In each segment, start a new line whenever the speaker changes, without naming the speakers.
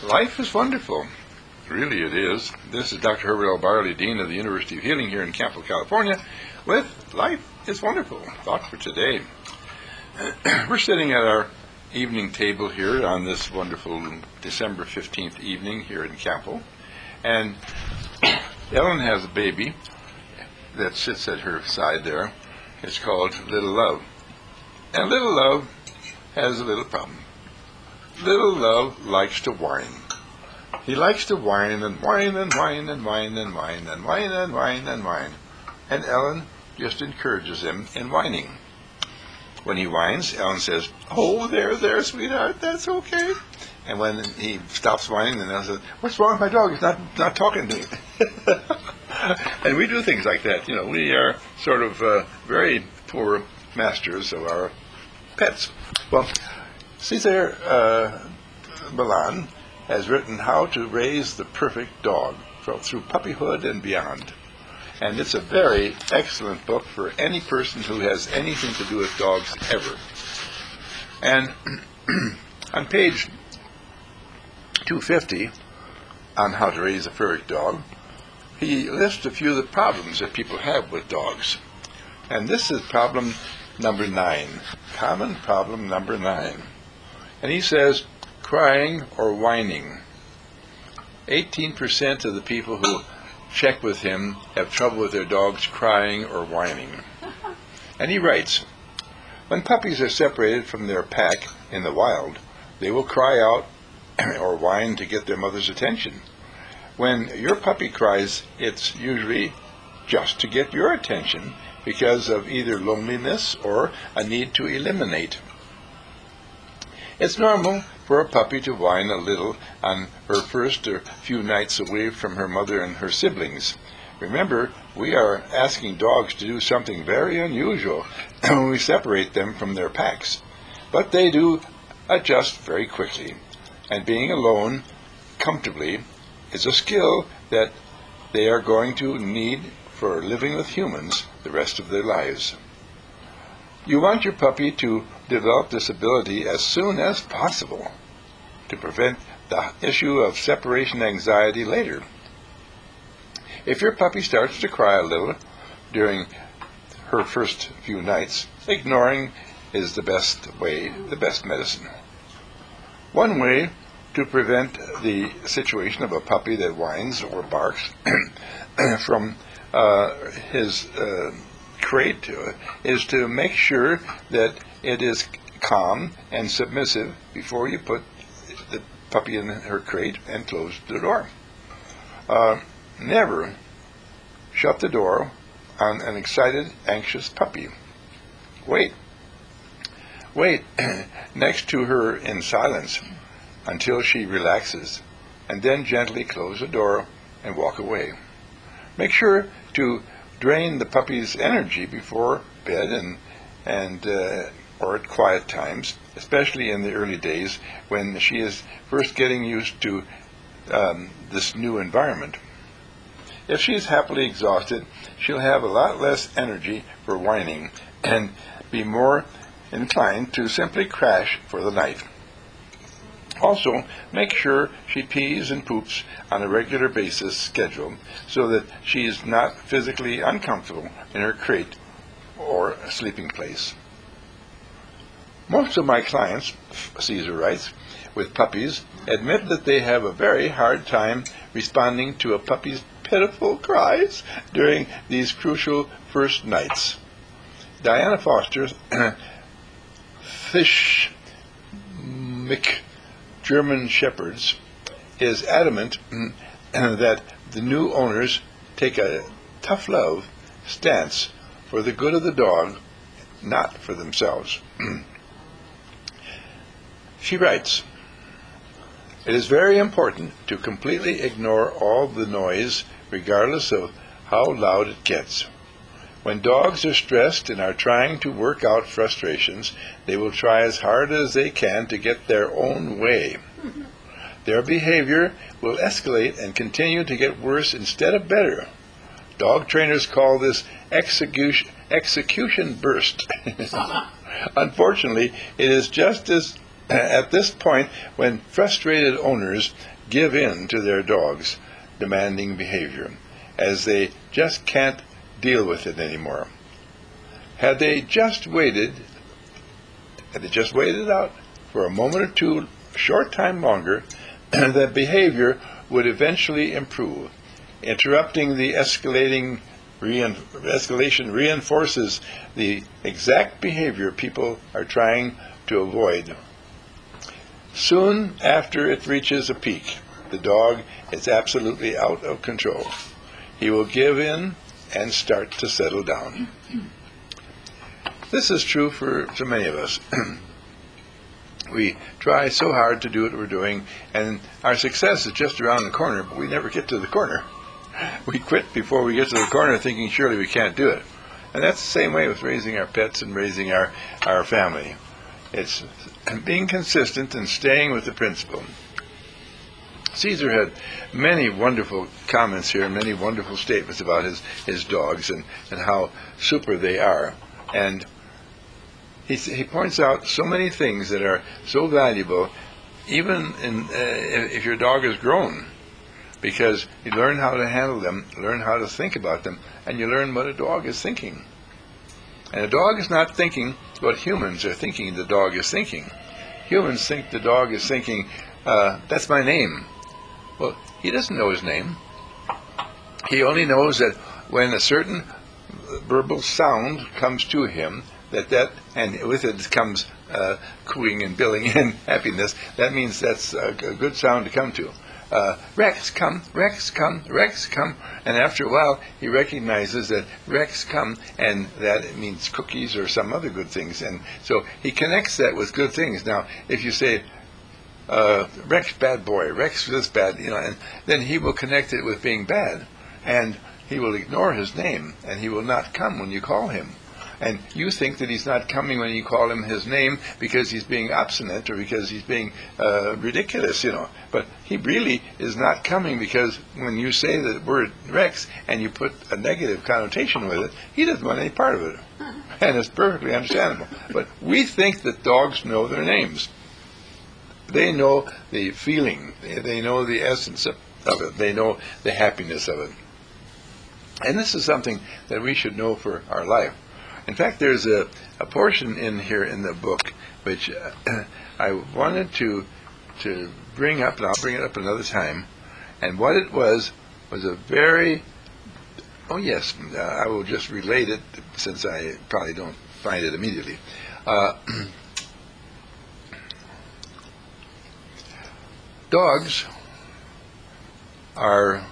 Life is wonderful. Really it is. This is Dr. Herbert L. Barley, Dean of the University of Healing here in Campo, California, with Life is Wonderful. Thought for today. We're sitting at our evening table here on this wonderful December 15th evening here in Campo, and Ellen has a baby that sits at her side there. It's called Little Love. And Little Love has a little problem. Little Love likes to whine. He likes to whine and whine and whine and whine and whine and whine and whine and whine. And Ellen just encourages him in whining. When he whines, Ellen says, "Oh, there, sweetheart, that's okay." And when he stops whining, then Ellen says, "What's wrong with my dog? He's not talking to me." And we do things like that. We are sort of very poor masters of our pets. Well, Cesar Millan has written How to Raise the Perfect Dog through puppyhood and beyond. And it's a very excellent book for any person who has anything to do with dogs ever. And on page 250, on How to Raise a Perfect Dog, he lists a few of the problems that people have with dogs. And this is problem number 9, common problem number 9. And he says, crying or whining. 18% of the people who check with him have trouble with their dogs crying or whining. And he writes, when puppies are separated from their pack in the wild, they will cry out or whine to get their mother's attention. When your puppy cries, it's usually just to get your attention because of either loneliness or a need to eliminate. It's normal for a puppy to whine a little on her first or few nights away from her mother and her siblings. Remember, we are asking dogs to do something very unusual when we separate them from their packs. But they do adjust very quickly, and being alone comfortably is a skill that they are going to need for living with humans the rest of their lives. You want your puppy to develop this ability as soon as possible to prevent the issue of separation anxiety later. If your puppy starts to cry a little during her first few nights, ignoring is the best medicine. One way to prevent the situation of a puppy that whines or barks from his crate is to make sure that it is calm and submissive before you put the puppy in her crate and close the door. Never shut the door on an excited, anxious puppy. Wait next to her in silence until she relaxes, and then gently close the door and walk away. Make sure to drain the puppy's energy before bed and or at quiet times, especially in the early days when she is first getting used to this new environment. If she is happily exhausted, she'll have a lot less energy for whining and be more inclined to simply crash for the night. Also, make sure she pees and poops on a regular basis schedule so that she is not physically uncomfortable in her crate or sleeping place. Most of my clients, Caesar writes, with puppies admit that they have a very hard time responding to a puppy's pitiful cries during these crucial first nights. Diana Foster's German Shepherds is adamant that the new owners take a tough love stance for the good of the dog, not for themselves. She writes, it is very important to completely ignore all the noise, regardless of how loud it gets. When dogs are stressed and are trying to work out frustrations, they will try as hard as they can to get their own way. Their behavior will escalate and continue to get worse instead of better. Dog trainers call this execution burst. Unfortunately, it is just as at this point when frustrated owners give in to their dogs' demanding behavior, as they just can't deal with it anymore. Had they just waited out for a moment or two, a short time longer, that behavior would eventually improve. Interrupting the escalation reinforces the exact behavior people are trying to avoid. Soon after it reaches a peak, the dog is absolutely out of control. He will give in and start to settle down. This is true for so many of us. We try so hard to do what we're doing, and our success is just around the corner, but we never get to the corner. We quit before we get to the corner thinking surely we can't do it. And that's the same way with raising our pets and raising our family. It's being consistent and staying with the principle. Caesar had many wonderful comments here, many wonderful statements about his dogs and how super they are. And he points out so many things that are so valuable, even if your dog is grown, because you learn how to handle them, learn how to think about them, and you learn what a dog is thinking. And a dog is not thinking what humans are thinking the dog is thinking. Humans think the dog is thinking, that's my name. Well, he doesn't know his name. He only knows that when a certain verbal sound comes to him, and with it comes cooing and billing and happiness, that means that's a good sound to come to. Rex, come, Rex, come, Rex, come. And after a while, he recognizes that Rex, come, and that means cookies or some other good things. And so he connects that with good things. Now, if you say, Rex, bad boy, Rex, this bad, and then he will connect it with being bad. And he will ignore his name, and he will not come when you call him. And you think that he's not coming when you call him his name because he's being obstinate or because he's being ridiculous, But he really is not coming because when you say the word Rex and you put a negative connotation with it, he doesn't want any part of it. And it's perfectly understandable. But we think that dogs know their names. They know the feeling. They know the essence of it. They know the happiness of it. And this is something that we should know for our life. In fact, there's a portion in here in the book which I wanted to bring up, and I'll bring it up another time. And what it was a very, I will just relate it since I probably don't find it immediately. Dogs are,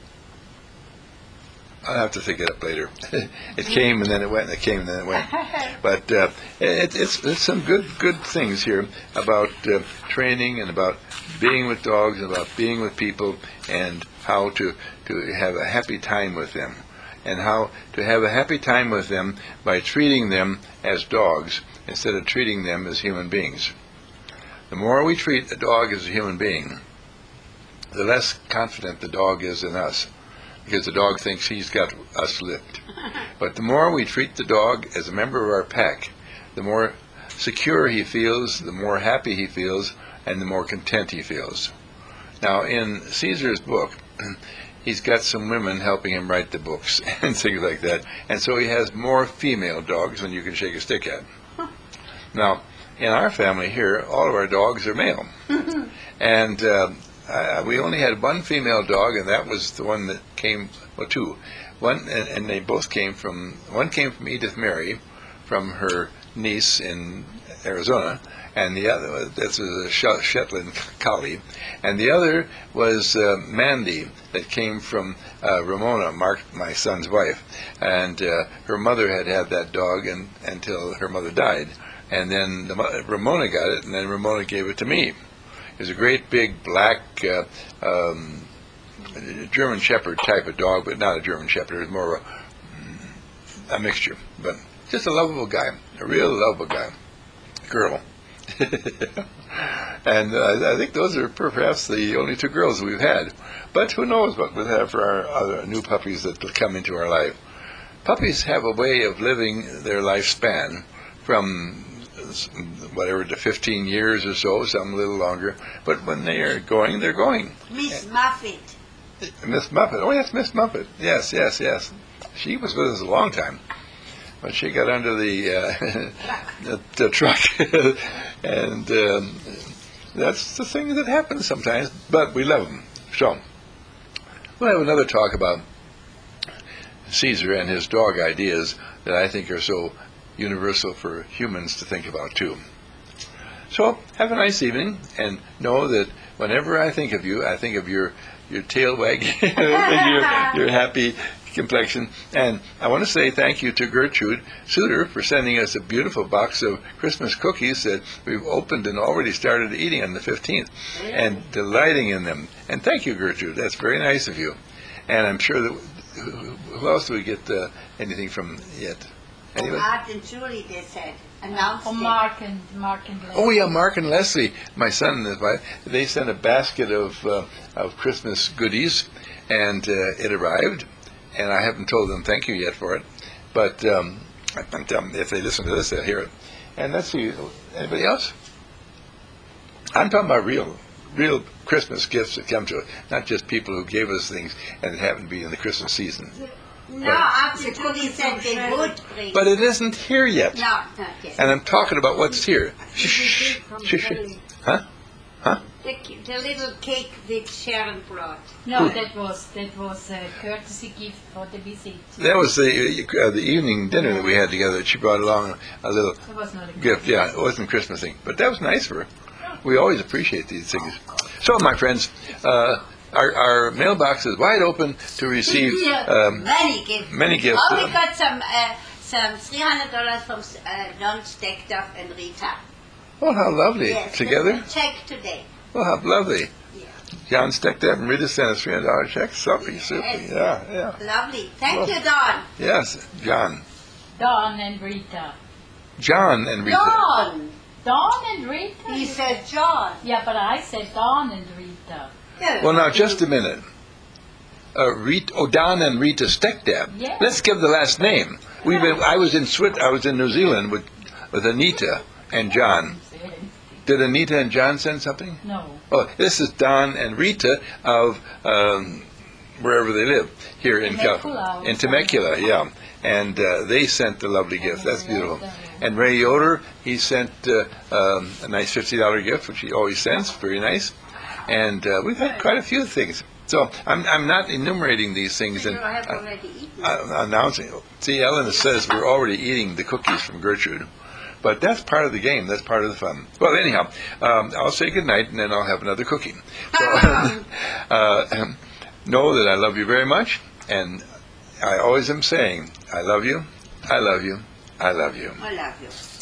I'll have to think it up later. It came and then it went, and it came and then it went. But it's some good things here about training and about being with dogs, and about being with people, and how to have a happy time with them. And how to have a happy time with them by treating them as dogs instead of treating them as human beings. The more we treat a dog as a human being, the less confident the dog is in us, because the dog thinks he's got us licked. But the more we treat the dog as a member of our pack, the more secure he feels, the more happy he feels, and the more content he feels. Now, in Caesar's book, he's got some women helping him write the books and things like that, and so he has more female dogs than you can shake a stick at. Now, in our family here, all of our dogs are male. And we only had one female dog, and that was the one that came, two. One, and they both came from, one came from Edith Mary, from her niece in Arizona, and the other, that's a Shetland collie, and the other was Mandy, that came from Ramona, Mark, my son's wife, and her mother had that dog until her mother died, and then Ramona got it, and then Ramona gave it to me. It was a great big black German Shepherd type of dog, but not a German Shepherd. It was more of a mixture. But just a lovable guy, a real lovable guy. Girl. And I think those are perhaps the only two girls we've had. But who knows what we'll have for our other new puppies that will come into our life. Puppies have a way of living their lifespan from whatever, to 15 years or so, some a little longer. But when they are going, they're going.
Miss Muffet.
Miss Muffet. Oh, yes, Miss Muffet. Yes, yes, yes. She was with us a long time. But she got under the truck. And that's the thing that happens sometimes. But we love them. So, we'll have another talk about Caesar and his dog ideas that I think are so universal for humans to think about too. So have a nice evening, and know that whenever I think of you, I think of your tail wagging, your happy complexion. And I want to say thank you to Gertrude Suter for sending us a beautiful box of Christmas cookies that we've opened and already started eating on the 15th, and delighting in them. And thank you, Gertrude. That's very nice of you. And I'm sure that who else do we get anything from yet? Anybody?
Art and Julie, they said. Announced it.
Mark and Leslie.
Oh yeah, Mark and Leslie, my son and his wife. They sent a basket of Christmas goodies, and it arrived. And I haven't told them thank you yet for it, but if they listen to this, they'll hear it. And let's see, anybody else? I'm talking about real Christmas gifts that come to us, not just people who gave us things and it happened to be in the Christmas season.
No, after Julie said they would bring.
But it isn't here yet.
No, not yet.
And I'm talking about what's here. Shh, shh, shh. Huh?
The little cake that Sharon brought.
No, that was a courtesy gift for the visit.
That was the evening dinner that we had together. She brought along a little
It was not a
gift. Yeah, it wasn't a Christmas thing, but that was nice for her. We always appreciate these things. So, my friends, our mailbox is wide open to receive
many gifts.
Many gifts.
Oh, we got some $300 from John Steckdorf and Rita.
Oh, how lovely!
Yes,
Together.
Check today.
Oh, how lovely!
Yeah.
John Steckdorf and Rita sent us $300 check. Super.
Yes.
Yeah.
Lovely. Thank
Well,
you, Don.
Yes, John.
Don and Rita.
John and Rita.
Don.
Don and Rita?
He said John.
Yeah, but I said Don and Rita.
Yeah.
Well, now just a minute. Don and Rita Steckdorf.
Yes.
Let's give the last name. I was in New Zealand with Anita and John. Did Anita and John send something?
No.
Oh, this is Don and Rita of wherever they live here in Temecula, yeah. And they sent the lovely gift. That's beautiful. And Ray Yoder, he sent a nice $50 gift, which he always sends. Very nice. And we've had quite a few things. So I'm not enumerating these things and
I have already eaten.
announcing. See, Ellen says we're already eating the cookies from Gertrude. But that's part of the game. That's part of the fun. Well, anyhow, I'll say goodnight, and then I'll have another cookie. So, know that I love you very much, and I always am saying, I love you, I love you, I love you.
I love you.